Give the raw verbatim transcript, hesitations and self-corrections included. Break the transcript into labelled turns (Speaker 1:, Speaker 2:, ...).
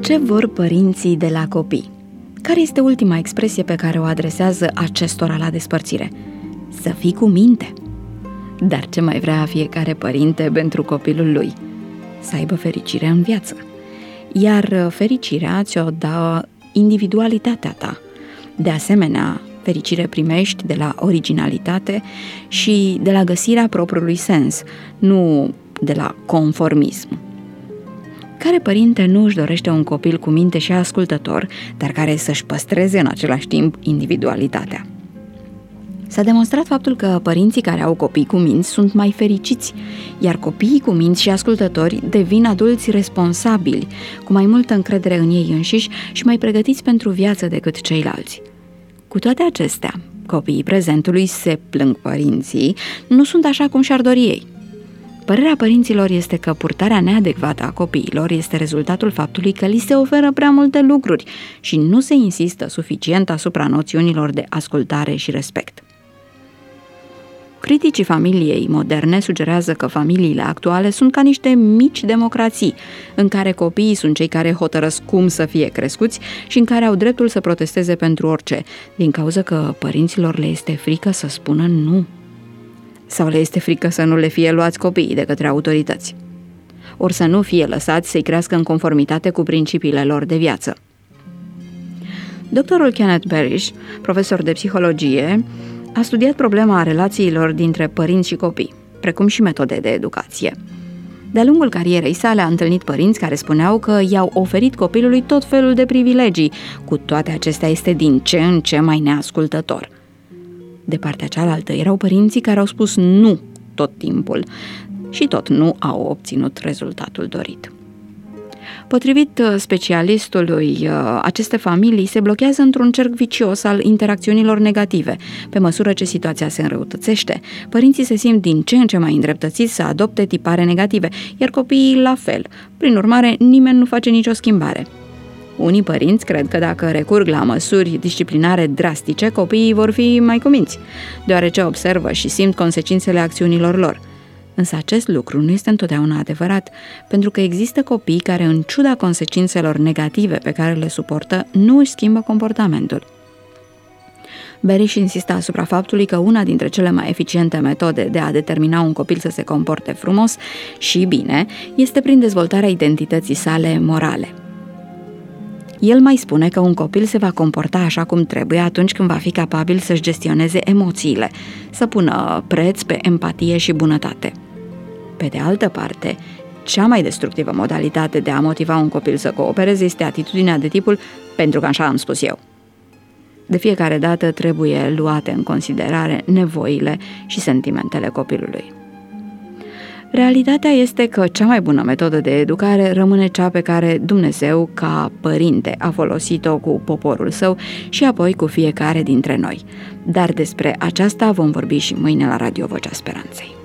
Speaker 1: Ce vor părinții de la copii? Care este ultima expresie pe care o adresează acestora la despărțire? Să fii cu minte! Dar ce mai vrea fiecare părinte pentru copilul lui? Să aibă fericire în viață. Iar fericirea ți-o dă individualitatea ta. De asemenea, fericire primești de la originalitate și de la găsirea propriului sens, nu de la conformism. Care părinte nu își dorește un copil cu minte și ascultător, dar care să-și păstreze în același timp individualitatea? S-a demonstrat faptul că părinții care au copii cu minți sunt mai fericiți, iar copiii cu minți și ascultători devin adulți responsabili, cu mai multă încredere în ei înșiși și mai pregătiți pentru viață decât ceilalți. Cu toate acestea, copiii prezentului se plâng părinții, nu sunt așa cum și-ar dori ei. Părerea părinților este că purtarea neadecvată a copiilor este rezultatul faptului că li se oferă prea multe lucruri și nu se insistă suficient asupra noțiunilor de ascultare și respect. Criticii familiei moderne sugerează că familiile actuale sunt ca niște mici democrații, în care copiii sunt cei care hotărăsc cum să fie crescuți și în care au dreptul să protesteze pentru orice, din cauza că părinților le este frică să spună nu. Sau le este frică să nu le fie luați copiii de către autorități, ori să nu fie lăsați să-i crească în conformitate cu principiile lor de viață. Doctorul Kenneth Berish, profesor de psihologie, a studiat problema relațiilor dintre părinți și copii, precum și metode de educație. De-a lungul carierei sale a întâlnit părinți care spuneau că i-au oferit copilului tot felul de privilegii, cu toate acestea este din ce în ce mai neascultător. De partea cealaltă erau părinții care au spus nu tot timpul și tot nu au obținut rezultatul dorit. Potrivit specialistului, aceste familii se blochează într-un cerc vicios al interacțiunilor negative. Pe măsură ce situația se înrăutățește, părinții se simt din ce în ce mai îndreptățiți să adopte tipare negative, iar copiii la fel. Prin urmare, nimeni nu face nicio schimbare. Unii părinți cred că dacă recurg la măsuri disciplinare drastice, copiii vor fi mai cuminți, deoarece observă și simt consecințele acțiunilor lor. Însă acest lucru nu este întotdeauna adevărat, pentru că există copii care, în ciuda consecințelor negative pe care le suportă, nu își schimbă comportamentul. Berish insistă asupra faptului că una dintre cele mai eficiente metode de a determina un copil să se comporte frumos și bine este prin dezvoltarea identității sale morale. El mai spune că un copil se va comporta așa cum trebuie atunci când va fi capabil să-și gestioneze emoțiile, să pună preț pe empatie și bunătate. Pe de altă parte, cea mai destructivă modalitate de a motiva un copil să coopereze este atitudinea de tipul „pentru că așa am spus eu”. De fiecare dată trebuie luate în considerare nevoile și sentimentele copilului. Realitatea este că cea mai bună metodă de educare rămâne cea pe care Dumnezeu, ca părinte, a folosit-o cu poporul său și apoi cu fiecare dintre noi. Dar despre aceasta vom vorbi și mâine la Radio Vocea Speranței.